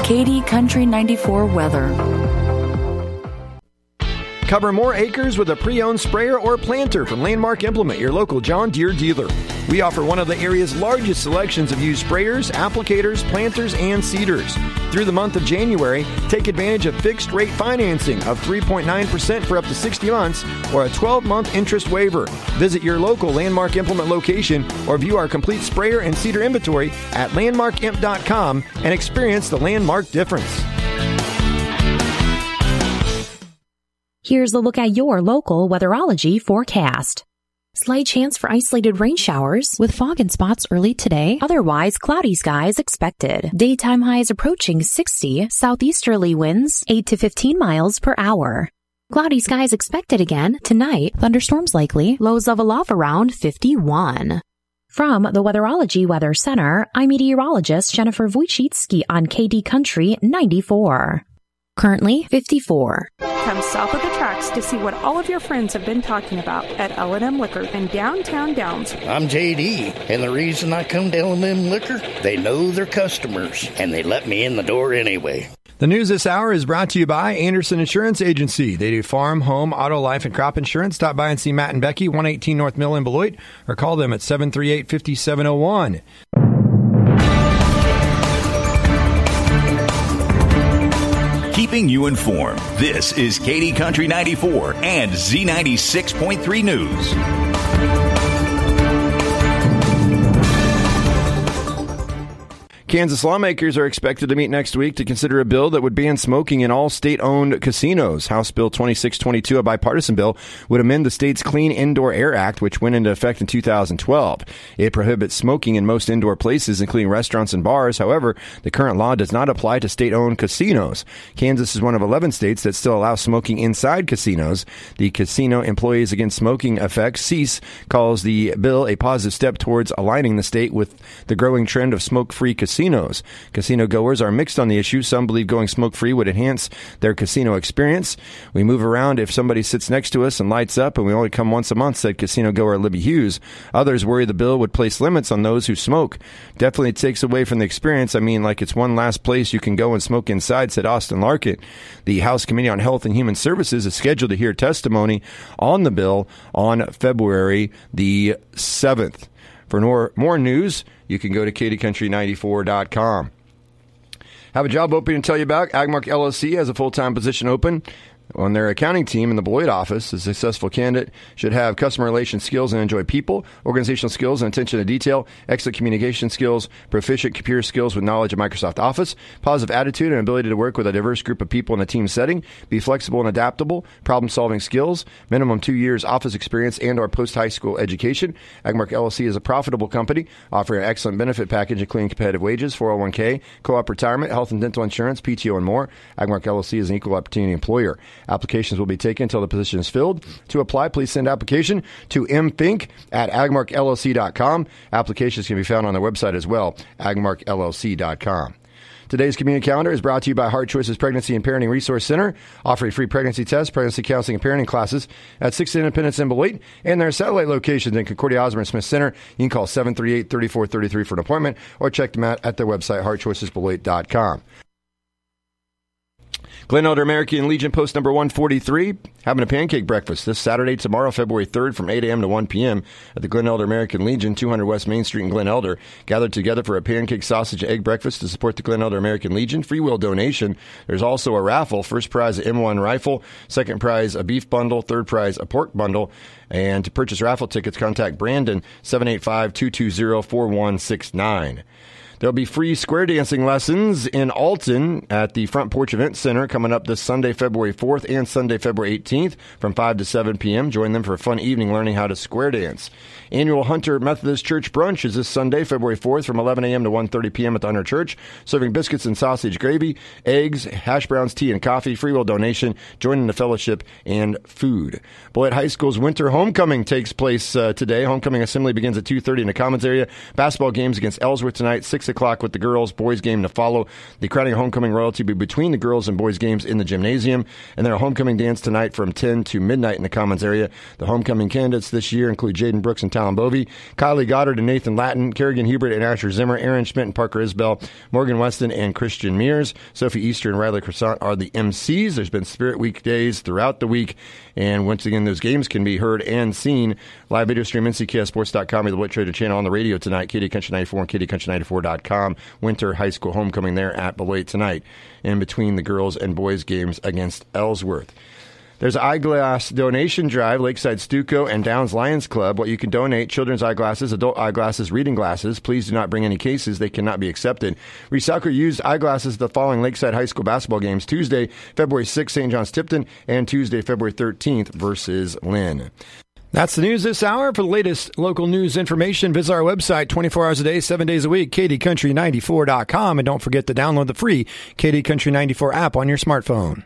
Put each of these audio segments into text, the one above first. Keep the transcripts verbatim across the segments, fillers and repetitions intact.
Katy Country ninety-four weather. Cover more acres with a pre-owned sprayer or planter from Landmark Implement, your local John Deere dealer. We offer one of the area's largest selections of used sprayers, applicators, planters, and seeders. Through the month of January, take advantage of fixed-rate financing of three point nine percent for up to sixty months or a twelve-month interest waiver. Visit your local Landmark Implement location or view our complete sprayer and seeder inventory at landmark imp dot com and experience the Landmark difference. Here's a look at your local weatherology forecast. Slight chance for isolated rain showers with fog and spots early today. Otherwise, cloudy skies expected. Daytime highs approaching sixty. Southeasterly winds eight to fifteen miles per hour. Cloudy skies expected again tonight. Thunderstorms likely. Lows level off around fifty-one. From the Weatherology Weather Center, I'm meteorologist Jennifer Wojcicki on K D Country ninety-four. Currently fifty-four. Come south of the tracks to see what all of your friends have been talking about at L and M Liquor in downtown Downs. I'm J D, and the reason I come to L and M Liquor, they know their customers, and they let me in the door anyway. The news this hour is brought to you by Anderson Insurance Agency. They do farm, home, auto, life, and crop insurance. Stop by and see Matt and Becky, one eighteen North Mill in Beloit, or call them at seven three eight, five seven zero one. Keeping you informed, this is Katy Country ninety-four and Z ninety-six point three News. Kansas lawmakers are expected to meet next week to consider a bill that would ban smoking in all state-owned casinos. House Bill twenty-six twenty-two, a bipartisan bill, would amend the state's Clean Indoor Air Act, which went into effect in two thousand twelve. It prohibits smoking in most indoor places, including restaurants and bars. However, the current law does not apply to state-owned casinos. Kansas is one of eleven states that still allow smoking inside casinos. The Casino Employees Against Smoking Effects, CEASE, calls the bill a positive step towards aligning the state with the growing trend of smoke-free casinos. Casinos. Casino goers are mixed on the issue. Some believe going smoke-free would enhance their casino experience. We move around if somebody sits next to us and lights up, and we only come once a month, said casino goer Libby Hughes. Others worry the bill would place limits on those who smoke. Definitely takes away from the experience. I mean, like it's one last place you can go and smoke inside, said Austin Larkin. The House Committee on Health and Human Services is scheduled to hear testimony on the bill on February the seventh. For more, more news, you can go to katy country ninety-four dot com. Have a job opening to tell you about. Agmark L L C has a full-time position open on their accounting team in the Beloit office. A successful candidate should have customer relations skills and enjoy people, organizational skills and attention to detail, excellent communication skills, proficient computer skills with knowledge of Microsoft Office, positive attitude and ability to work with a diverse group of people in a team setting, be flexible and adaptable, problem-solving skills, minimum two years office experience and or post-high school education. Agmark L L C is a profitable company offering an excellent benefit package including competitive wages, four oh one k, co-op retirement, health and dental insurance, P T O, and more. Agmark L L C is an equal opportunity employer. Applications will be taken until the position is filled. To apply, please send application to m fink at agmark l l c dot com. Applications can be found on their website as well, agmark l l c dot com. Today's community calendar is brought to you by Heart Choices Pregnancy and Parenting Resource Center, offering free pregnancy tests, pregnancy counseling, and parenting classes at six Independence in Beloit, and their satellite locations in Concordia, Osborne, Smith Center. You can call seven three eight, three four three three for an appointment, or check them out at their website, heart choices beloit dot com. Glen Elder American Legion post number one forty-three, having a pancake breakfast this Saturday, tomorrow, February third from eight a.m. to one p.m. at the Glen Elder American Legion, two hundred West Main Street in Glen Elder. Gathered together for a pancake, sausage, and egg breakfast to support the Glen Elder American Legion. Free will donation. There's also a raffle. First prize, an M one rifle. Second prize, a beef bundle. Third prize, a pork bundle. And to purchase raffle tickets, contact Brandon, seven eight five, two two zero, four one six nine. There'll be free square dancing lessons in Alton at the Front Porch Event Center coming up this Sunday, February fourth and Sunday, February eighteenth from five to seven p.m. Join them for a fun evening learning how to square dance. Annual Hunter Methodist Church Brunch is this Sunday, February fourth from eleven a.m. to one thirty p.m. at the Hunter Church, serving biscuits and sausage gravy, eggs, hash browns, tea, and coffee. Free will donation. Join in the fellowship and food. Beloit High School's winter homecoming takes place uh, today. Homecoming assembly begins at two thirty in the Commons area. Basketball games against Ellsworth tonight, six six o'clock with the girls, boys game to follow. The crowning homecoming royalty will be between the girls and boys games in the gymnasium. And then a homecoming dance tonight from ten to midnight in the Commons area. The homecoming candidates this year include Jaden Brooks and Talon Bovey, Kylie Goddard and Nathan Lattin, Kerrigan Hubert and Asher Zimmer, Aaron Schmidt and Parker Isbell, Morgan Weston and Christian Mears, Sophie Easter and Riley Croissant are the M Cs. There's been Spirit Week days throughout the week. And once again, those games can be heard and seen. Live video stream, N C K S sports dot com or the Beloit Trader channel on the radio tonight, K D Country ninety-four and K D Country ninety-four dot com. Winter High School homecoming there at Beloit tonight in between the girls and boys games against Ellsworth. There's an eyeglass donation drive, Lakeside Stuco and Downs Lions Club. What you can donate, children's eyeglasses, adult eyeglasses, reading glasses. Please do not bring any cases. They cannot be accepted. Recycle used eyeglasses at the following Lakeside High School basketball games. Tuesday, February sixth, Saint John's Tipton, and Tuesday, February thirteenth versus Lynn. That's the news this hour. For the latest local news information, visit our website twenty-four hours a day, seven days a week, K D Country ninety-four dot com. And don't forget to download the free K D Country ninety-four app on your smartphone.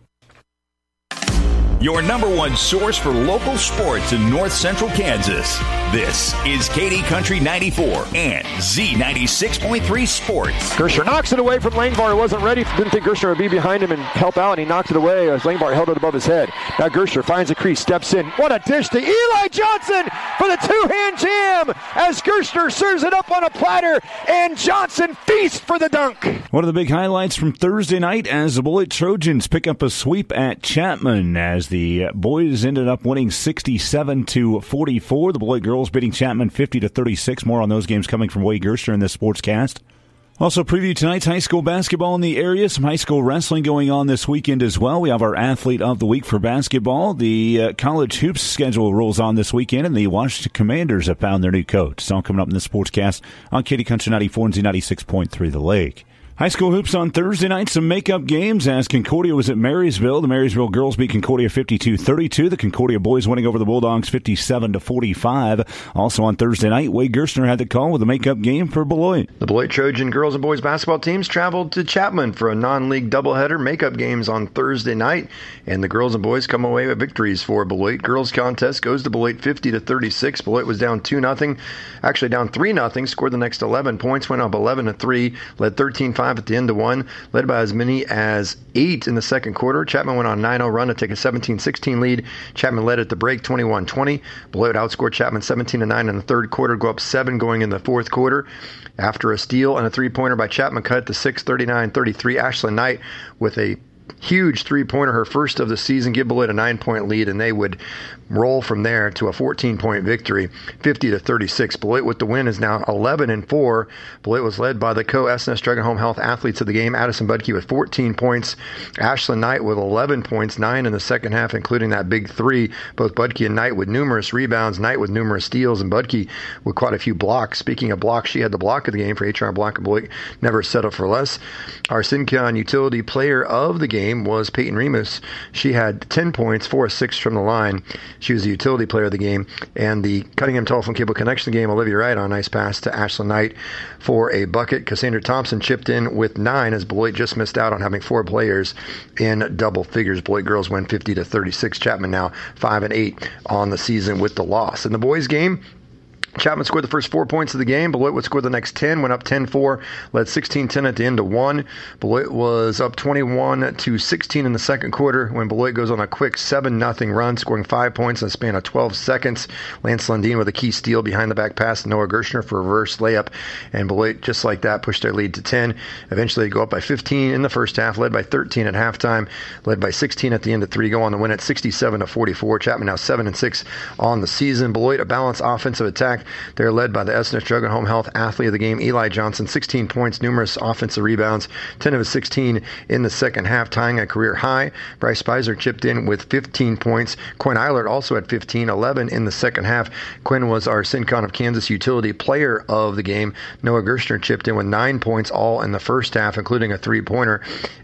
Your number one source for local sports in north central Kansas. This is K D Country ninety-four and Z ninety-six point three Sports. Gersher knocks it away from Langbar. He wasn't ready. Didn't think Gersher would be behind him and help out, and he knocked it away as Langbar held it above his head. Now Gersher finds a crease, steps in. What a dish to Eli Johnson for the two-hand jam as Gersher serves it up on a platter, and Johnson feasts for the dunk. One of the big highlights from Thursday night as the Beloit Trojans pick up a sweep at Chapman as the boys ended up winning sixty-seven to forty-four. The Beloit girls beating Chapman fifty to thirty-six. More on those games coming from Wade Gersher in this sportscast. Also preview tonight's high school basketball in the area. Some high school wrestling going on this weekend as well. We have our athlete of the week for basketball. The uh, college hoops schedule rolls on this weekend, and the Washington Commanders have found their new coach. It's all coming up in this sportscast on K D Country ninety-four and Z ninety-six point three The Lake. High school hoops on Thursday night, some makeup games as Concordia was at Marysville. The Marysville girls beat Concordia fifty-two thirty-two. The Concordia boys winning over the Bulldogs fifty-seven to forty-five. Also on Thursday night, Wade Gerstner had the call with a makeup game for Beloit. The Beloit Trojan girls and boys basketball teams traveled to Chapman for a non-league doubleheader makeup games on Thursday night, and the girls and boys come away with victories for Beloit. Girls contest goes to Beloit fifty to thirty-six. Beloit was down two nothing, actually down three nothing, scored the next eleven points, went up eleven to three, led thirteen five at the end of one, led by as many as eight in the second quarter. Chapman went on a nine oh run to take a seventeen sixteen lead. Chapman led at the break twenty-one twenty. Beloit outscored Chapman seventeen to nine in the third quarter, go up seven going in the fourth quarter. After a steal and a three-pointer by Chapman, cut to six, thirty-nine thirty-three. Ashlyn Knight with a huge three-pointer, her first of the season, give Beloit a nine-point lead, and they would roll from there to a fourteen-point victory, fifty to thirty-six. Beloit with the win is now eleven and four. Beloit was led by the co-S N S Dragon Home Health athletes of the game, Addison Budke with fourteen points, Ashlyn Knight with eleven points, nine in the second half, including that big three. Both Budke and Knight with numerous rebounds, Knight with numerous steals, and Budke with quite a few blocks. Speaking of blocks, she had the block of the game for H R Block, and Beloit never settled for less. Our Syncon utility player of the game was Peyton Remus. She had ten points, four of six from the line. She was the utility player of the game. And the Cunningham Telephone Cable Connection game, Olivia Wright on a nice pass to Ashlyn Knight for a bucket. Cassandra Thompson chipped in with nine as Beloit just missed out on having four players in double figures. Beloit girls win fifty to thirty-six. Chapman now five and eight on the season with the loss. In the boys game, Chapman scored the first four points of the game. Beloit would score the next ten, went up ten four, led sixteen ten at the end of one. Beloit was up twenty-one to sixteen in the second quarter when Beloit goes on a quick seven nothing run, scoring five points in a span of twelve seconds. Lance Lundeen with a key steal behind the back pass to Noah Gershner for a reverse layup, and Beloit, just like that, pushed their lead to ten. Eventually, they go up by fifteen in the first half, led by thirteen at halftime, led by sixteen at the end of three, go on to win at sixty-seven to forty-four. Chapman now seven and six on the season. Beloit, a balanced offensive attack. They're led by the S N S Dragon Home Health athlete of the game, Eli Johnson, sixteen points, numerous offensive rebounds, ten of his sixteen in the second half, tying a career high. Bryce Spicer chipped in with fifteen points. Quinn Eilert also had fifteen, eleven in the second half. Quinn was our Syncon of Kansas utility player of the game. Noah Gerstner chipped in with nine points, all in the first half, including a three-pointer,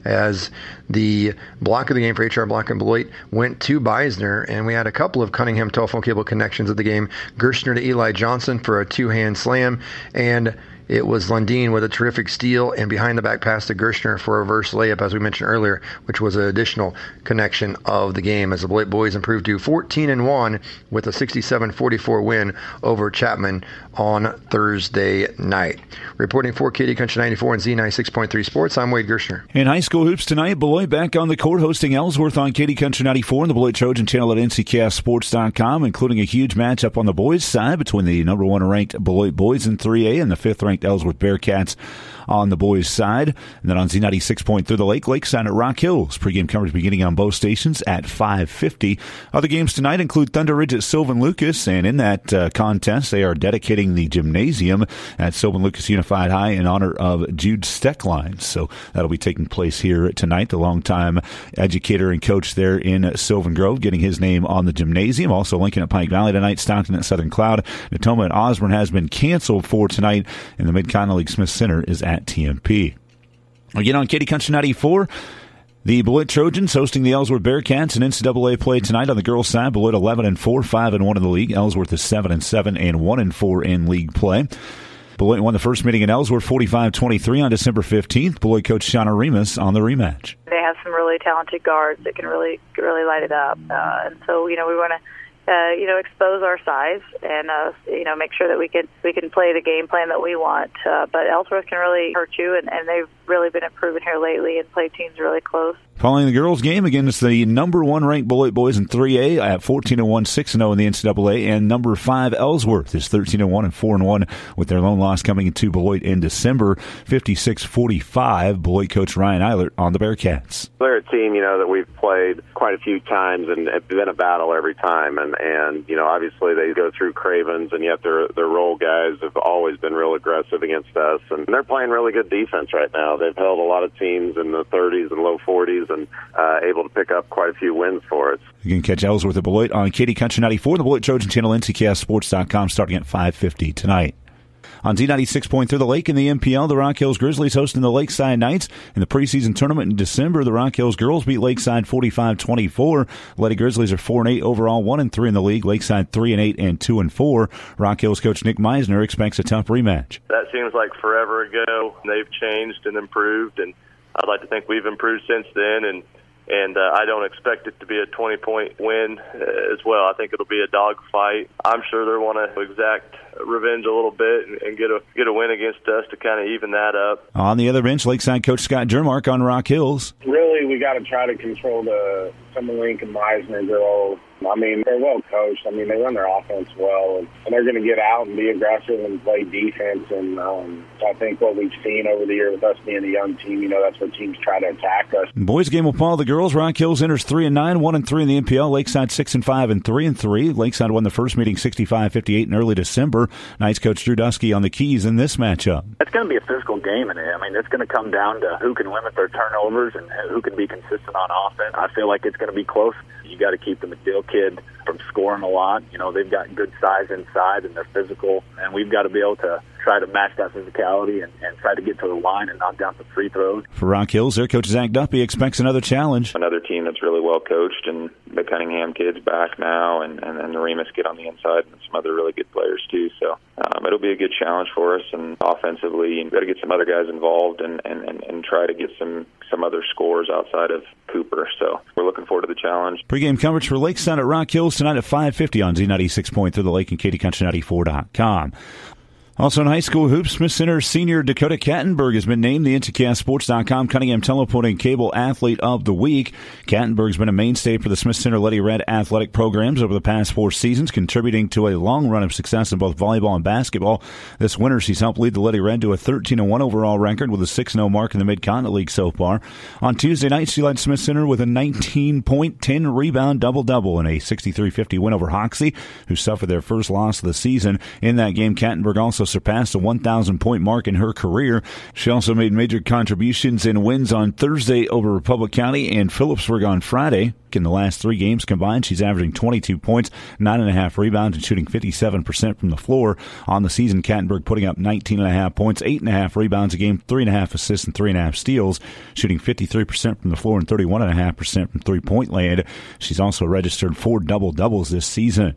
as the block of the game for H R Block and Beloit went to Beisner, and we had a couple of Cunningham telephone cable connections of the game. Gerstner to Eli Johnson for a two-hand slam, and it was Lundin with a terrific steal and behind-the-back pass to Gershner for a reverse layup, as we mentioned earlier, which was an additional connection of the game as the Beloit boys improved to fourteen and one with a sixty-seven forty-four win over Chapman on Thursday night. Reporting for Katy Country ninety-four and Z ninety-six point three Sports, I'm Wade Gershner. In high school hoops tonight, Beloit back on the court hosting Ellsworth on Katy Country ninety-four and the Beloit Trojan channel at N C K S sports dot com, including a huge matchup on the boys' side between the number one ranked Beloit boys in three A and the fifth ranked Ellsworth Bearcats on the boys' side. And then on Z ninety-six point three The Lake, Lakeside at Rock Hills. Pregame coverage beginning on both stations at five fifty. Other games tonight include Thunder Ridge at Sylvan Lucas, and in that uh, contest, they are dedicating the gymnasium at Sylvan Lucas Unified High in honor of Jude Steckline. So that'll be taking place here tonight. The longtime educator and coach there in Sylvan Grove getting his name on the gymnasium. Also Lincoln at Pike Valley tonight, Stockton at Southern Cloud. Natoma at Osborne has been canceled for tonight, and the Mid-Continent League Smith Center is at T M P. Again on Katy Country ninety-four, the Beloit Trojans hosting the Ellsworth Bearcats in N C double A play tonight on the girls' side. Beloit eleven and four, five and one in the league. Ellsworth is seven and seven and one and four in league play. Beloit won the first meeting in Ellsworth forty-five twenty-three on December fifteenth. Beloit coach Shauna Remus on the rematch. They have some really talented guards that can really really light it up, uh, and so you know we want to. Uh, you know, expose our size and uh, you know make sure that we can we can play the game plan that we want. Uh, but Ellsworth can really hurt you, and, and they've really been improving here lately and play teams really close. Following the girls' game against the number one ranked Beloit boys in three A at fourteen and one, six and zero in the N C double A, and number five Ellsworth is thirteen and one and four and one with their lone loss coming into Beloit in December, fifty-six forty-five. Beloit coach Ryan Eilert on the Bearcats. They're a team, you know, that we've played quite a few times, and it's been a battle every time. And and you know, obviously they go through Cravens, and yet their their role guys have always been real aggressive against us, and they're playing really good defense right now. They've held a lot of teams in the thirties and low forties, and uh, able to pick up quite a few wins for us. You can catch Ellsworth at Beloit on Katy Country ninety-four, the Beloit Trojan channel, N C K S sports dot com, starting at five fifty tonight. On Z ninety-six point three The Lake in the M P L, the Rock Hills Grizzlies hosting the Lakeside Knights. In the preseason tournament in December, the Rock Hills girls beat Lakeside forty-five twenty-four. Lady Grizzlies are four and eight overall, one and three in the league. Lakeside three and eight and two and four. Rock Hills coach Nick Meisner expects a tough rematch. That seems like forever ago. They've changed and improved, and I'd like to think we've improved since then, and And uh, I don't expect it to be a twenty-point win uh, as well. I think it'll be a dogfight. I'm sure they want to exact revenge a little bit and, and get a get a win against us to kind of even that up. On the other bench, Lakeside coach Scott Jermark on Rock Hills. Really, we got to try to control the Summerlink and Meisner girls. I mean, they're well coached. I mean, they run their offense well, and, and they're going to get out and be aggressive and play defense. And um, I think what we've seen over the year with us being a young team, you know, that's where teams try to attack us. Boys game will follow the girls. Rock Hills enters three and nine, one and three in the M P L. Lakeside six and five and three and three. Lakeside won the first meeting sixty-five fifty-eight in early December. Knights coach Drew Dusky on the keys in this matchup. It's going to be a physical game, and I mean, it's going to come down to who can limit their turnovers and who can be consistent on offense. I feel like it's going to be close. You got to keep the McDill kid from scoring a lot. You know, they've got good size inside, and they're physical, and we've got to be able to try to match that physicality and, and try to get to the line and knock down some free throws. For Rock Hills, their coach Zach Duffy expects another challenge. Another team that's really well coached, and the Cunningham kids back now, and, and then the Remus kid on the inside, and some other really good players too. So um, it'll be a good challenge for us, and offensively, you've got to get some other guys involved and, and, and, and try to get some, some other scores outside of Cooper. So we're looking forward to the challenge. Pre-game coverage for Lakeside at Rock Hills tonight at five fifty on Z ninety-six point three The Lake and Katy Country ninety-four dot com. Also in high school hoops, Smith Center senior Dakota Kattenberg has been named the N C K S sports dot com Cunningham Telephone and Cable Athlete of the Week. Kattenberg's been a mainstay for the Smith Center Lady Red athletic programs over the past four seasons, contributing to a long run of success in both volleyball and basketball. This winter, she's helped lead the Lady Red to a thirteen and one overall record with a six and oh mark in the Mid-Continent League so far. On Tuesday night, she led Smith Center with a nineteen point, ten rebound double-double in a sixty-three fifty win over Hoxie, who suffered their first loss of the season. In that game, Kattenberg also surpassed a one thousand point mark in her career. She also made major contributions in wins on Thursday over Republic County and Phillipsburg on Friday. In the last three games combined, she's averaging twenty-two points, nine and a half rebounds, and shooting fifty-seven percent from the floor. On the season, Kattenberg putting up nineteen and a half points, eight and a half rebounds a game, three and a half assists, and three and a half steals, shooting fifty-three percent from the floor and thirty-one and a half percent from three-point land. She's also registered four double-doubles this season.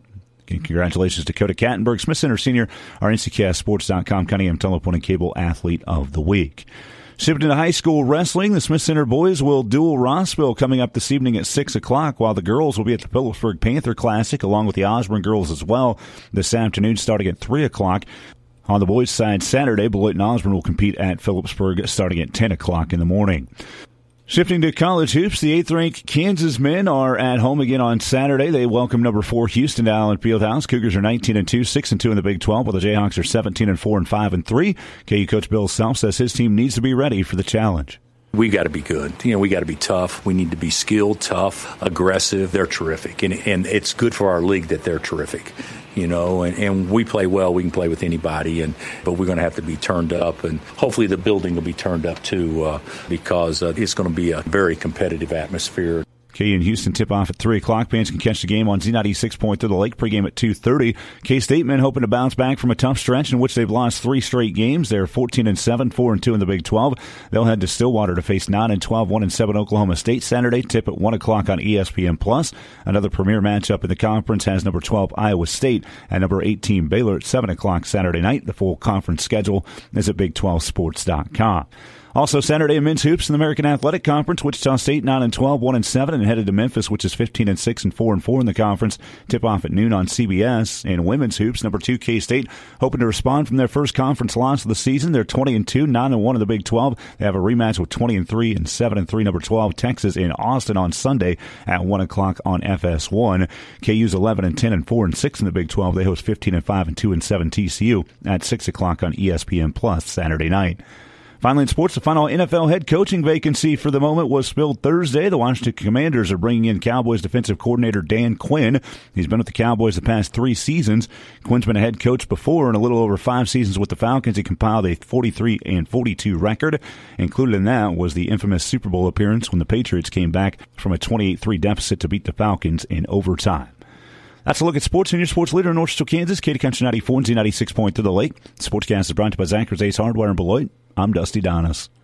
And congratulations to Dakota Kattenberg, Smith Center Senior, our N C K S Sports dot com Cunningham Telephone and Cable Athlete of the Week. Shifting to high school wrestling, the Smith Center boys will duel Rossville coming up this evening at six o'clock, while the girls will be at the Phillipsburg Panther Classic, along with the Osborne girls as well, this afternoon starting at three o'clock. On the boys' side, Saturday, Beloit and Osborne will compete at Phillipsburg starting at ten o'clock in the morning. Shifting to college hoops, the eighth-ranked Kansas men are at home again on Saturday. They welcome number four Houston to Allen Fieldhouse. Cougars are nineteen and two, six and two in the Big twelve, while the Jayhawks are seventeen and four and five and three. K U coach Bill Self says his team needs to be ready for the challenge. We got to be good. You know, we got to be tough. We need to be skilled, tough, aggressive. They're terrific, and and it's good for our league that they're terrific. You know, and, and we play well. We can play with anybody, and but we're going to have to be turned up, and hopefully the building will be turned up too, uh, because uh, it's going to be a very competitive atmosphere. K U and Houston tip off at three o'clock. Fans can catch the game on Z ninety-six point three The Lake. Pregame at two thirty. K-State men hoping to bounce back from a tough stretch in which they've lost three straight games. They're fourteen and seven, four and two in the Big twelve. They'll head to Stillwater to face nine and twelve, one and seven Oklahoma State Saturday. Tip at one o'clock on E S P N plus. Another premier matchup in the conference has number twelve Iowa State and number eighteen Baylor at seven o'clock Saturday night. The full conference schedule is at Big twelve Sports dot com. Also Saturday in men's hoops in the American Athletic Conference, Wichita State nine and twelve, one and seven, and headed to Memphis, which is fifteen and six and four and four in the conference. Tip off at noon on C B S. In women's hoops, number two K-State hoping to respond from their first conference loss of the season. They're twenty and two, nine and one in the Big twelve. They have a rematch with twenty and three and seven and three number twelve Texas in Austin on Sunday at one o'clock on F S one. K U's eleven and ten and four and six in the Big twelve. They host fifteen and five and two and seven T C U at six o'clock on E S P N plus Saturday night. Finally in sports, the final N F L head coaching vacancy for the moment was filled Thursday. The Washington Commanders are bringing in Cowboys defensive coordinator Dan Quinn. He's been with the Cowboys the past three seasons. Quinn's been a head coach before, and a little over five seasons with the Falcons. He compiled a forty-three and forty-two record. Included in that was the infamous Super Bowl appearance when the Patriots came back from a twenty-eight three deficit to beat the Falcons in overtime. That's a look at sports in your sports leader in North Central Kansas, Katy Country ninety-four and Z ninety-six point three The Lake. Sportscast is brought to you by Zachry's Ace Hardware in Beloit. I'm Dusty Donis.